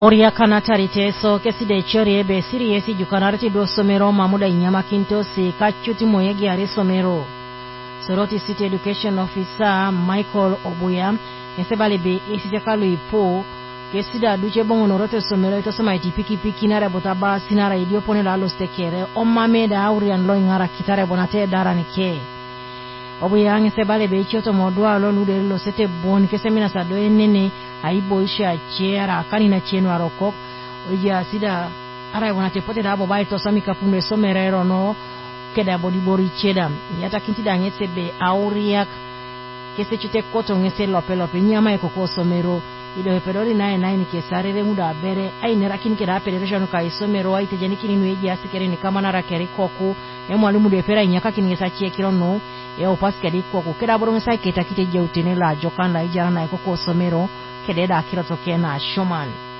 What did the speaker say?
Oria kanatarite so keside chori ebe siri yesi jukanarti do somero mamuda inyama kinto si kachuti moyegi ari somero. Soroti City Education Officer Michael Obuya esebale be esitekalu ipo kesida duche bongo norote somero ito soma iti piki nare botaba sinara idio pone la stekere omameda auri anlo ingara kitare bonate dara nike. Obuya esebale be ichoto modua lo lude lo sete bon kesemina sado enene aibo isha chera kanina chenu arokok oja sida ara bonate pote da bobai to sami kapunde somerero no keda body bori cheda yata kintida ngesebe auriak kese chute koto ngese lope nyama ekoko somero ido pedori nae ni kesarere muda bere ai nera kin keda pederesha no kai somero ai tejani kini nueji asikere ni kama nara keri koku e mwalimu de pera nyaka kin ngesa chekiro no e opaskedi koku keda boro ngesa keta kite jeutene la jokanda ijara na ekoko somero kededa akira tokena shoman